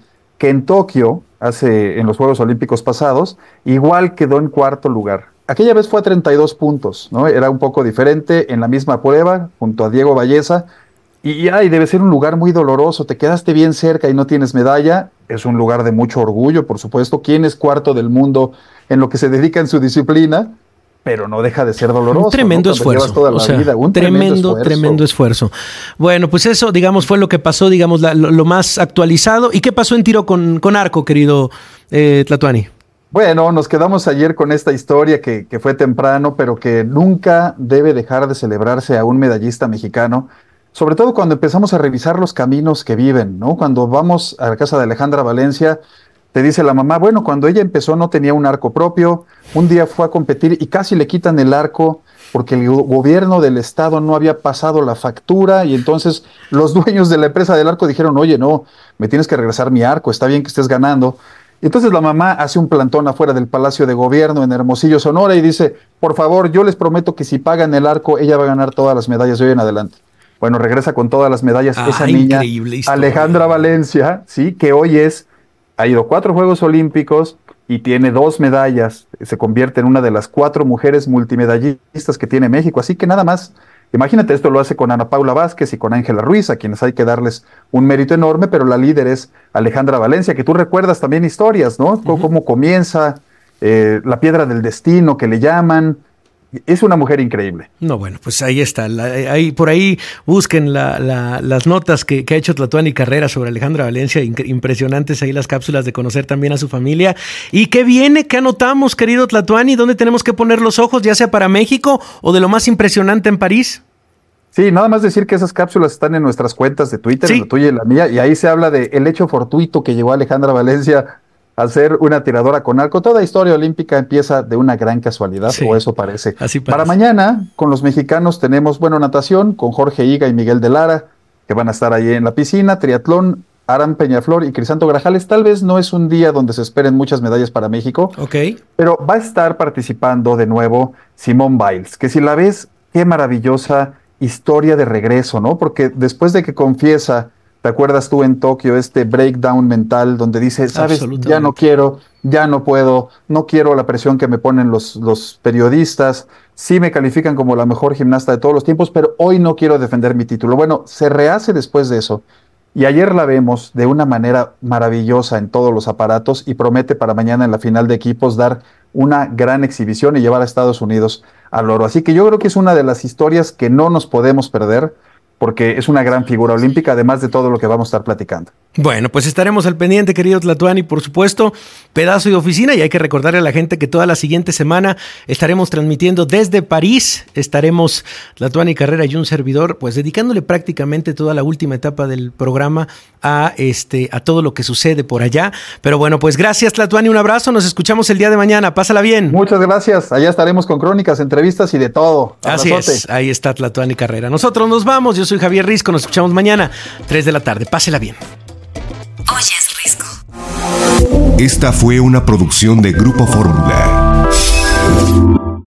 que en Tokio, hace en los Juegos Olímpicos pasados, igual quedó en cuarto lugar. Aquella vez fue a treinta y dos puntos, ¿no? Era un poco diferente en la misma prueba, junto a Diego Valleza, y, y ay, debe ser un lugar muy doloroso, te quedaste bien cerca y no tienes medalla, es un lugar de mucho orgullo, por supuesto. ¿Quién es cuarto del mundo en lo que se dedica en su disciplina? Pero no deja de ser doloroso. Un tremendo ¿no? esfuerzo. Toda la o sea, vida. Un tremendo, tremendo esfuerzo. tremendo esfuerzo. Bueno, pues eso, digamos, fue lo que pasó, digamos, la, lo, lo más actualizado. ¿Y qué pasó en tiro con, con arco, querido eh, Tlatuani? Bueno, nos quedamos ayer con esta historia que, que fue temprano, pero que nunca debe dejar de celebrarse a un medallista mexicano, sobre todo cuando empezamos a revisar los caminos que viven, ¿no? Cuando vamos a la casa de Alejandra Valencia, te dice la mamá, bueno, cuando ella empezó no tenía un arco propio, un día fue a competir y casi le quitan el arco porque el gobierno del estado no había pasado la factura y entonces los dueños de la empresa del arco dijeron, oye, no, me tienes que regresar mi arco, está bien que estés ganando. Y entonces la mamá hace un plantón afuera del Palacio de Gobierno en Hermosillo, Sonora, y dice, por favor, yo les prometo que si pagan el arco, ella va a ganar todas las medallas de hoy en adelante. Bueno, regresa con todas las medallas ah, esa niña, historia. Alejandra Valencia, sí, que hoy es, ha ido a cuatro Juegos Olímpicos y tiene dos medallas, se convierte en una de las cuatro mujeres multimedallistas que tiene México, así que nada más. Imagínate, esto lo hace con Ana Paula Vázquez y con Ángela Ruiz, a quienes hay que darles un mérito enorme, pero la líder es Alejandra Valencia, que tú recuerdas también historias, ¿no? Uh-huh. Cómo comienza, eh, la piedra del destino que le llaman. Es una mujer increíble. No, bueno, pues ahí está. La, ahí, por ahí busquen la, la, las notas que, que ha hecho Tlatuani Carrera sobre Alejandra Valencia. Impresionantes ahí las cápsulas de conocer también a su familia. ¿Y qué viene? ¿Qué anotamos, querido Tlatuani? ¿Dónde tenemos que poner los ojos, ya sea para México o de lo más impresionante en París? Sí, nada más decir que esas cápsulas están en nuestras cuentas de Twitter, sí. La tuya y la mía, y ahí se habla de el hecho fortuito que llevó a Alejandra Valencia a ser una tiradora con arco. Toda historia olímpica empieza de una gran casualidad, sí, o eso parece. Así parece. Para mañana, con los mexicanos tenemos, bueno, natación, con Jorge Higa y Miguel de Lara, que van a estar ahí en la piscina, triatlón, Aram Peñaflor y Crisanto Grajales. Tal vez no es un día donde se esperen muchas medallas para México, okay, pero va a estar participando de nuevo Simone Biles, que si la ves, qué maravillosa historia de regreso, ¿no? Porque después de que confiesa, ¿te acuerdas tú en Tokio, este breakdown mental donde dice, sabes, ya no quiero, ya no puedo, no quiero la presión que me ponen los, los periodistas, sí me califican como la mejor gimnasta de todos los tiempos, pero hoy no quiero defender mi título? Bueno, se rehace después de eso. Y ayer la vemos de una manera maravillosa en todos los aparatos y promete para mañana en la final de equipos dar una gran exhibición y llevar a Estados Unidos al oro. Así que yo creo que es una de las historias que no nos podemos perder, porque es una gran figura olímpica, además de todo lo que vamos a estar platicando. Bueno, pues estaremos al pendiente, querido Tlatuani, por supuesto, pedazo de oficina, y hay que recordarle a la gente que toda la siguiente semana estaremos transmitiendo desde París, estaremos Tlatuani Carrera y un servidor, pues dedicándole prácticamente toda la última etapa del programa a este a todo lo que sucede por allá. Pero bueno, pues gracias, Tlatuani, un abrazo, nos escuchamos el día de mañana, pásala bien. Muchas gracias, allá estaremos con crónicas, entrevistas y de todo. Abrazote. Así es, ahí está Tlatuani Carrera. Nosotros nos vamos, yo soy Javier Risco, nos escuchamos mañana, tres de la tarde, pásela bien. Oye, es Risco. Esta fue una producción de Grupo Fórmula.